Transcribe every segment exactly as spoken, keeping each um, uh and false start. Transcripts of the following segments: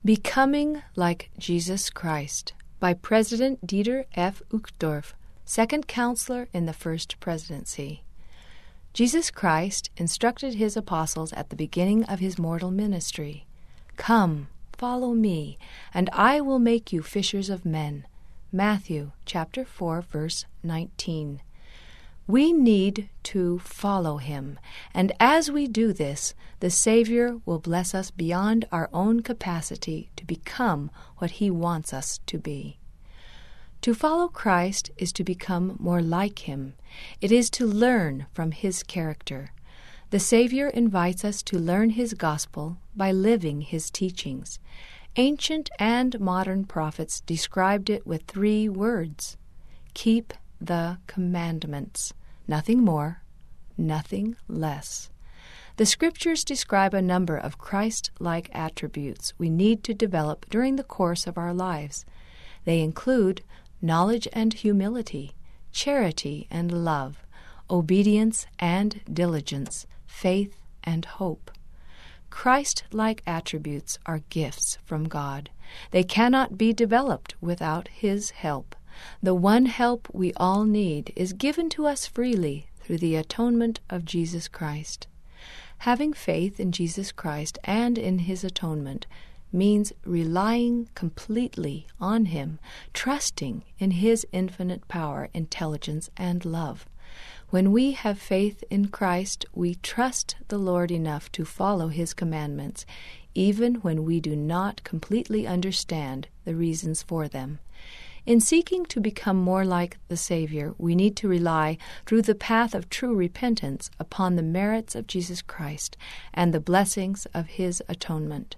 Becoming Like Jesus Christ by President Dieter F. Uchtdorf, second counselor in the First Presidency. Jesus Christ instructed his apostles at the beginning of his mortal ministry, "Come, follow me, and I will make you fishers of men." Matthew chapter four, verse nineteen. We need to follow him, and as we do this, the Savior will bless us beyond our own capacity to become what he wants us to be. To follow Christ is to become more like him. It is to learn from his character. The Savior invites us to learn his gospel by living his teachings. Ancient and modern prophets described it with three words: keep the commandments. Nothing more, nothing less. The Scriptures describe a number of Christ-like attributes we need to develop during the course of our lives. They include knowledge and humility, charity and love, obedience and diligence, faith and hope. Christ-like attributes are gifts from God. They cannot be developed without his help. The one help we all need is given to us freely through the atonement of Jesus Christ. Having faith in Jesus Christ and in his atonement means relying completely on him, trusting in his infinite power, intelligence, and love. When we have faith in Christ, we trust the Lord enough to follow his commandments, even when we do not completely understand the reasons for them. In seeking to become more like the Savior, we need to rely, through the path of true repentance, upon the merits of Jesus Christ and the blessings of his atonement.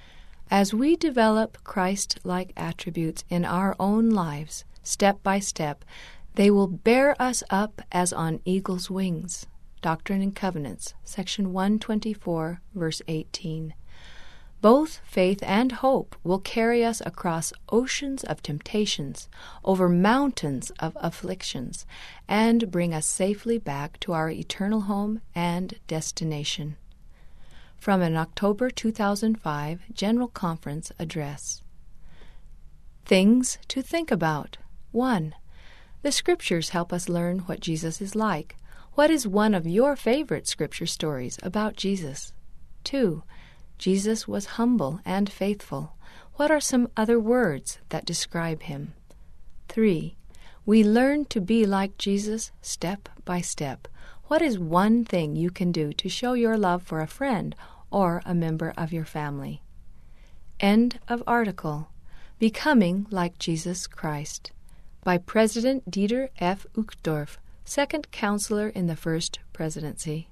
As we develop Christ-like attributes in our own lives, step by step, they will bear us up as on eagle's wings. Doctrine and Covenants, section one twenty-four, verse eighteen. Both faith and hope will carry us across oceans of temptations, over mountains of afflictions, and bring us safely back to our eternal home and destination. From an October two thousand five General Conference Address. Things to think about. one. The Scriptures help us learn what Jesus is like. What is one of your favorite Scripture stories about Jesus? two. Jesus was humble and faithful. What are some other words that describe him? three. We learn to be like Jesus step by step. What is one thing you can do to show your love for a friend or a member of your family? End of article. Becoming Like Jesus Christ by President Dieter F. Uchtdorf, second counselor in the First Presidency.